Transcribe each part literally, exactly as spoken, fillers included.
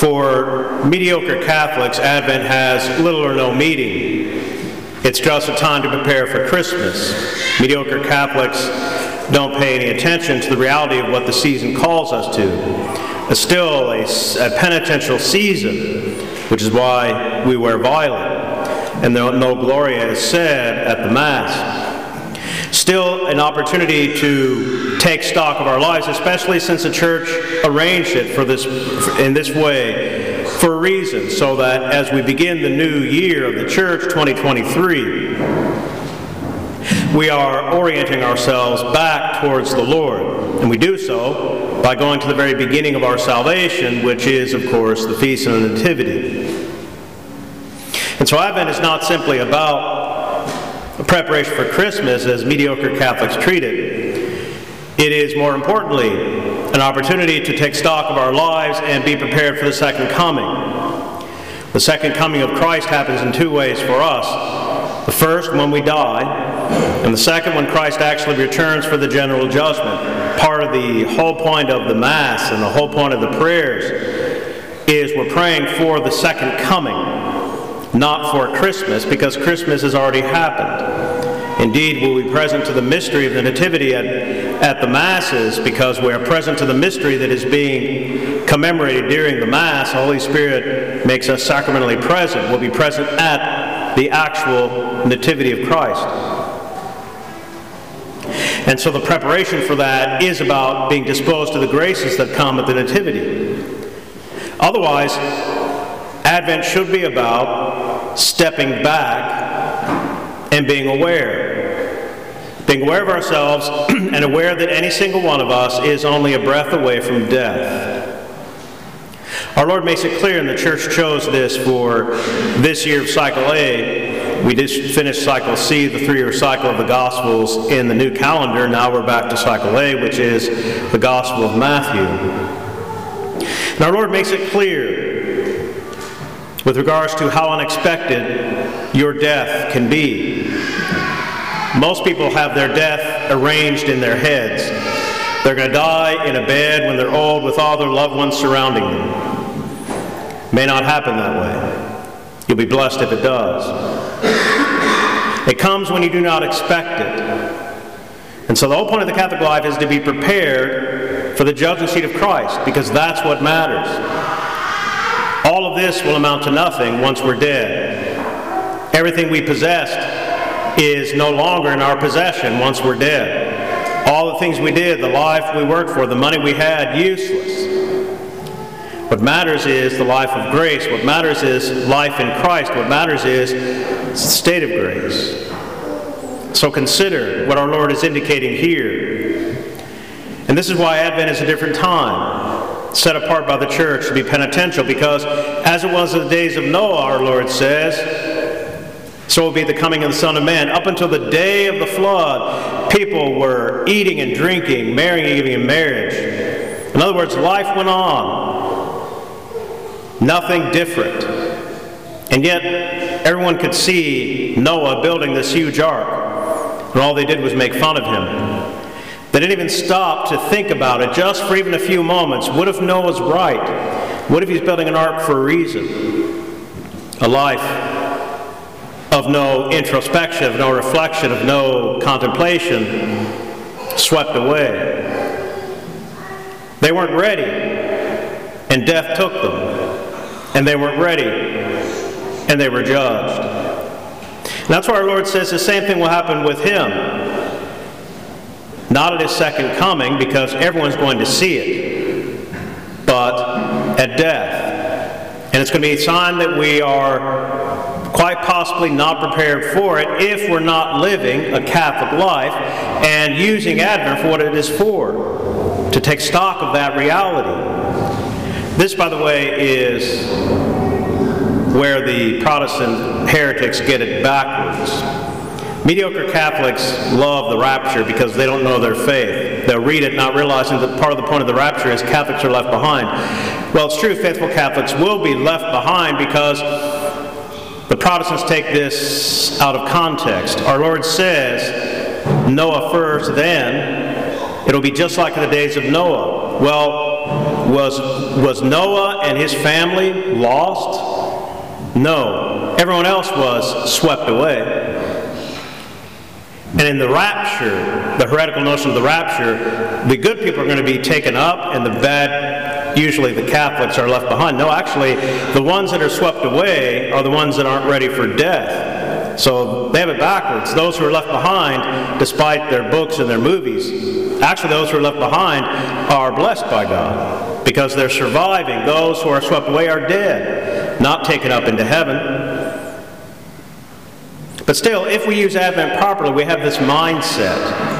For mediocre Catholics, Advent has little or no meaning. It's just a time to prepare for Christmas. Mediocre Catholics don't pay any attention to the reality of what the season calls us to. It's still a, a penitential season, which is why we wear violet, and the No Gloria is said at the Mass. Still an opportunity to take stock of our lives, especially since the Church arranged it for this, in this way for a reason, so that as we begin the new year of the Church, twenty twenty-three, we are orienting ourselves back towards the Lord. And we do so by going to the very beginning of our salvation, which is, of course, the Feast of the Nativity. And so Advent is not simply about preparation for Christmas, as mediocre Catholics treat it. It is, more importantly, an opportunity to take stock of our lives and be prepared for the second coming. The second coming of Christ happens in two ways for us. The first, when we die, and the second, when Christ actually returns for the general judgment. Part of the whole point of the Mass and the whole point of the prayers is we're praying for the second coming, not for Christmas, because Christmas has already happened. Indeed, we'll be present to the mystery of the Nativity at, at the Masses, because we are present to the mystery that is being commemorated during the Mass. The Holy Spirit makes us sacramentally present. We'll be present at the actual Nativity of Christ. And so the preparation for that is about being disposed to the graces that come at the Nativity. Otherwise, Advent should be about stepping back and being aware. Being aware of ourselves and aware that any single one of us is only a breath away from death. Our Lord makes it clear, and the Church chose this for this year of Cycle A. We just finished Cycle C, the three-year cycle of the Gospels, in the new calendar. Now we're back to Cycle A, which is the Gospel of Matthew. And our Lord makes it clear with regards to how unexpected your death can be. Most people have their death arranged in their heads. They're going to die in a bed when they're old with all their loved ones surrounding them. May not happen that way. You'll be blessed if it does. It comes when you do not expect it. And so the whole point of the Catholic life is to be prepared for the judgment seat of Christ, because that's what matters. All of this will amount to nothing once we're dead. Everything we possessed is no longer in our possession once we're dead. All the things we did, the life we worked for, the money we had, useless. What matters is the life of grace. What matters is life in Christ. What matters is the state of grace. So consider what our Lord is indicating here. And this is why Advent is a different time, set apart by the Church to be penitential, because as it was in the days of Noah, our Lord says, so will be the coming of the Son of Man. Up until the day of the flood, people were eating and drinking, marrying and giving in marriage. In other words, life went on. Nothing different. And yet, everyone could see Noah building this huge ark, and all they did was make fun of him. They didn't even stop to think about it, just for even a few moments. What if Noah's right? What if he's building an ark for a reason? A life of no introspection, of no reflection, of no contemplation, swept away. They weren't ready, and death took them. And they weren't ready, and they were judged. And that's why our Lord says the same thing will happen with Him. Not at His second coming, because everyone's going to see it, but at death. And it's going to be a sign that we are quite possibly not prepared for it if we're not living a Catholic life and using Advent for what it is for, to take stock of that reality. This, by the way, is where the Protestant heretics get it backwards. Mediocre Catholics love the rapture because they don't know their faith. They'll read it not realizing that part of the point of the rapture is Catholics are left behind. Well, it's true, faithful Catholics will be left behind because the Protestants take this out of context. Our Lord says, Noah first, then it'll be just like in the days of Noah. Well, was, was Noah and his family lost? No. Everyone else was swept away. And in the rapture, the heretical notion of the rapture, the good people are going to be taken up and the bad, usually the Catholics, are left behind. No, actually, the ones that are swept away are the ones that aren't ready for death. So they have it backwards. Those who are left behind, despite their books and their movies, actually those who are left behind are blessed by God because they're surviving. Those who are swept away are dead, not taken up into heaven. But still, if we use Advent properly, we have this mindset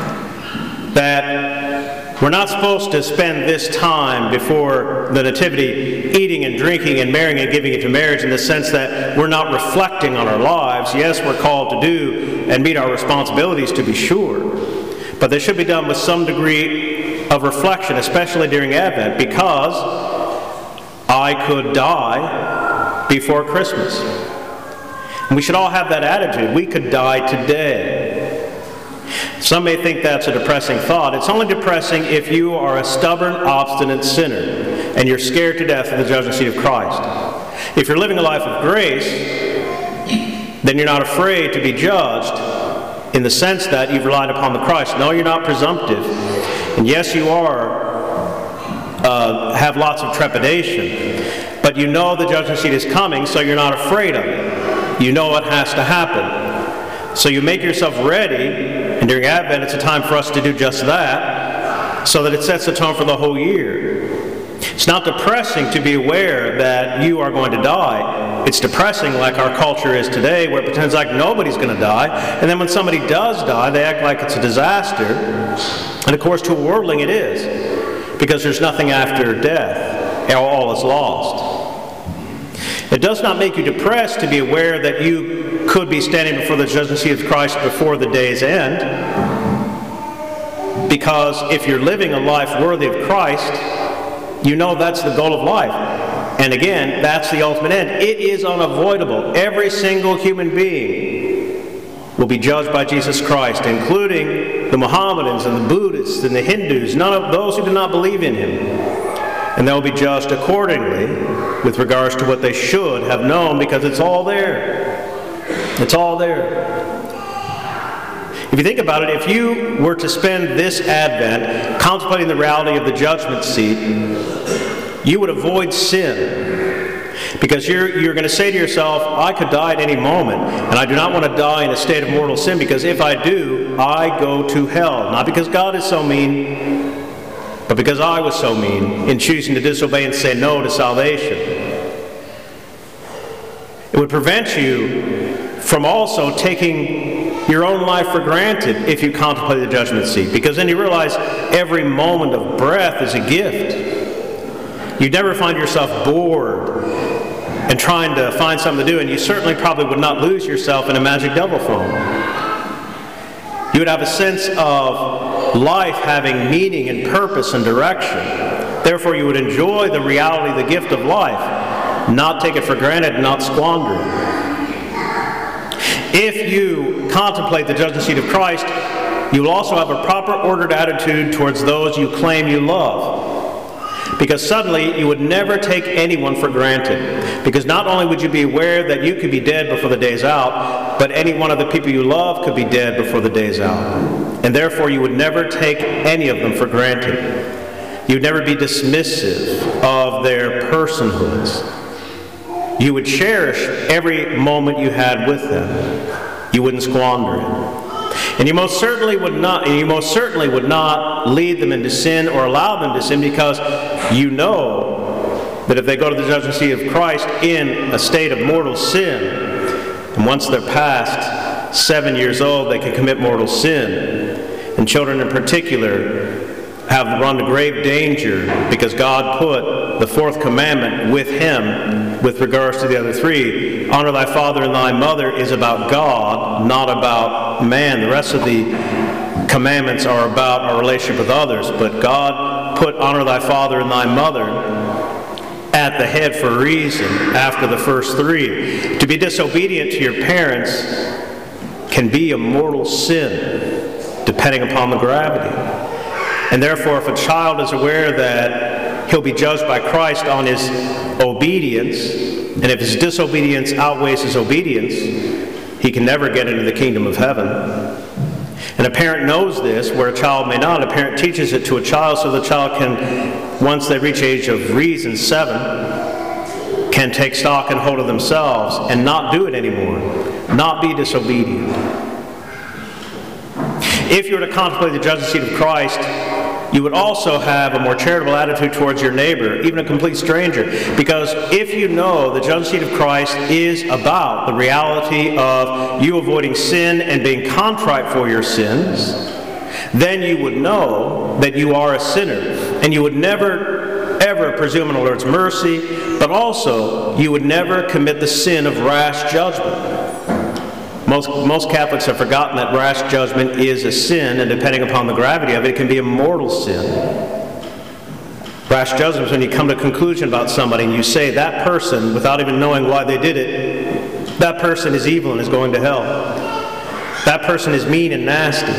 that we're not supposed to spend this time before the Nativity eating and drinking and marrying and giving into marriage in the sense that we're not reflecting on our lives. Yes, we're called to do and meet our responsibilities, to be sure. But they should be done with some degree of reflection, especially during Advent, because I could die before Christmas. And we should all have that attitude. We could die today. Some may think that's a depressing thought. It's only depressing if you are a stubborn, obstinate sinner and you're scared to death of the judgment seat of Christ. If you're living a life of grace, then you're not afraid to be judged in the sense that you've relied upon the Christ. No, you're not presumptive. And yes, you are, uh, have lots of trepidation. But you know the judgment seat is coming, so you're not afraid of it. You know what has to happen. So you make yourself ready, and during Advent it's a time for us to do just that, so that it sets the tone for the whole year. It's not depressing to be aware that you are going to die. It's depressing like our culture is today, where it pretends like nobody's going to die, and then when somebody does die, they act like it's a disaster. And of course, to a worldling it is, because there's nothing after death. All is lost. It does not make you depressed to be aware that you could be standing before the judgment seat of Christ before the day's end. Because if you're living a life worthy of Christ, you know that's the goal of life. And again, that's the ultimate end. It is unavoidable. Every single human being will be judged by Jesus Christ, including the Mohammedans and the Buddhists and the Hindus, none of those who do not believe in Him. And they'll be judged accordingly with regards to what they should have known, because it's all there. It's all there. If you think about it, if you were to spend this Advent contemplating the reality of the judgment seat, you would avoid sin. Because you're, you're going to say to yourself, I could die at any moment, and I do not want to die in a state of mortal sin, because if I do, I go to hell. Not because God is so mean, but because I was so mean in choosing to disobey and say no to salvation. It would prevent you from also taking your own life for granted if you contemplate the judgment seat, because then you realize every moment of breath is a gift. You'd never find yourself bored and trying to find something to do, and you certainly probably would not lose yourself in a magic double phone. You would have a sense of life having meaning and purpose and direction. Therefore, you would enjoy the reality, the gift of life, not take it for granted and not squander it. If you contemplate the judgment seat of Christ, you will also have a proper ordered attitude towards those you claim you love. Because suddenly you would never take anyone for granted. Because not only would you be aware that you could be dead before the day's out, but any one of the people you love could be dead before the day's out. And therefore you would never take any of them for granted. You would never be dismissive of their personhoods. You would cherish every moment you had with them. You wouldn't squander it. And you most certainly would not, and you most certainly would not lead them into sin or allow them to sin, because you know that if they go to the judgment seat of Christ in a state of mortal sin, and once they're past seven years old, they can commit mortal sin. And children in particular have run to grave danger, because God put the fourth commandment with Him with regards to the other three. Honor thy father and thy mother is about God, not about man. The rest of the commandments are about our relationship with others, but God put honor thy father and thy mother at the head for a reason after the first three. To be disobedient to your parents can be a mortal sin, depending upon the gravity. And therefore, if a child is aware that he'll be judged by Christ on his obedience, and if his disobedience outweighs his obedience, he can never get into the kingdom of heaven. And a parent knows this, where a child may not. A parent teaches it to a child so the child can, once they reach the age of reason, seven, can take stock and hold of themselves and not do it anymore, not be disobedient. If you were to contemplate the judgment seat of Christ, you would also have a more charitable attitude towards your neighbor, even a complete stranger. Because if you know the judgment seat of Christ is about the reality of you avoiding sin and being contrite for your sins, then you would know that you are a sinner. And you would never, ever presume on the Lord's mercy, but also you would never commit the sin of rash judgment. Most, most Catholics have forgotten that rash judgment is a sin, and depending upon the gravity of it, it can be a mortal sin. Rash judgment is when you come to a conclusion about somebody and you say that person, without even knowing why they did it, that person is evil and is going to hell. That person is mean and nasty.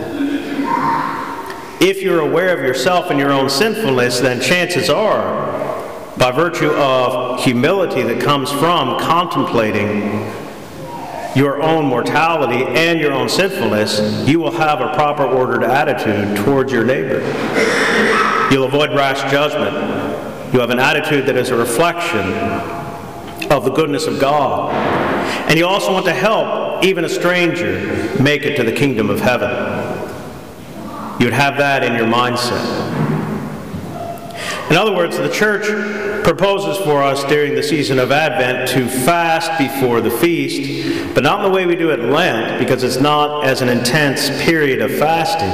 If you're aware of yourself and your own sinfulness, then chances are, by virtue of humility that comes from contemplating your own mortality and your own sinfulness, you will have a proper ordered attitude towards your neighbor. You'll avoid rash judgment. You have an attitude that is a reflection of the goodness of God. And you also want to help even a stranger make it to the kingdom of heaven. You would have that in your mindset. In other words, the church proposes for us during the season of Advent to fast before the feast, but not in the way we do at Lent, because it's not as an intense period of fasting.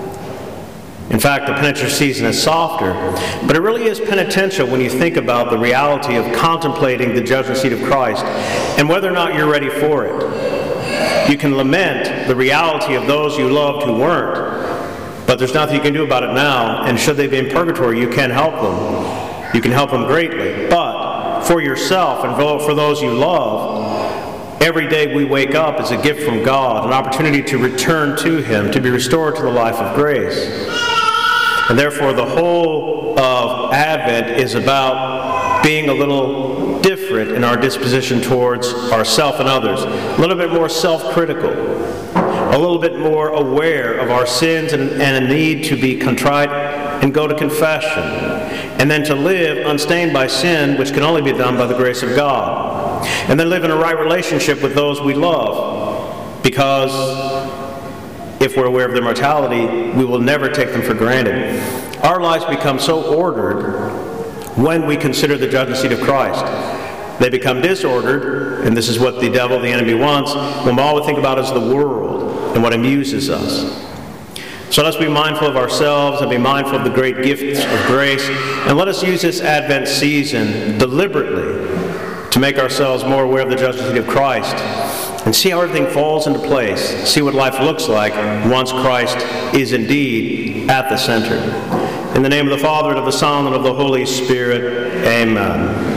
In fact, the penitential season is softer, but it really is penitential when you think about the reality of contemplating the judgment seat of Christ and whether or not you're ready for it. You can lament the reality of those you loved who weren't, but there's nothing you can do about it now, and should they be in purgatory, you can help them. You can help them greatly. But for yourself and for those you love, every day we wake up is a gift from God, an opportunity to return to Him, to be restored to the life of grace. And therefore the whole of Advent is about being a little different in our disposition towards ourselves and others, a little bit more self-critical, a little bit more aware of our sins and, and a need to be contrite and go to confession, and then to live unstained by sin, which can only be done by the grace of God, and then live in a right relationship with those we love, because if we're aware of their mortality, we will never take them for granted. Our lives become so ordered when we consider the judgment seat of Christ. They become disordered, and this is what the devil, the enemy, wants, when all we think about is the world and what amuses us. So let's be mindful of ourselves and be mindful of the great gifts of grace, and let us use this Advent season deliberately to make ourselves more aware of the judgment seat of Christ and see how everything falls into place, see what life looks like once Christ is indeed at the center. In the name of the Father, and of the Son, and of the Holy Spirit, amen.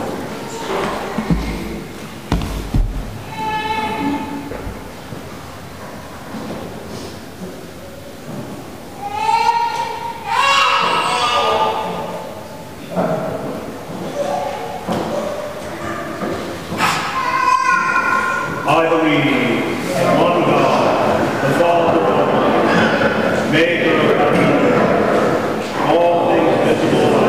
I believe in one God, the Father Almighty, maker of heaven and earth, all things visible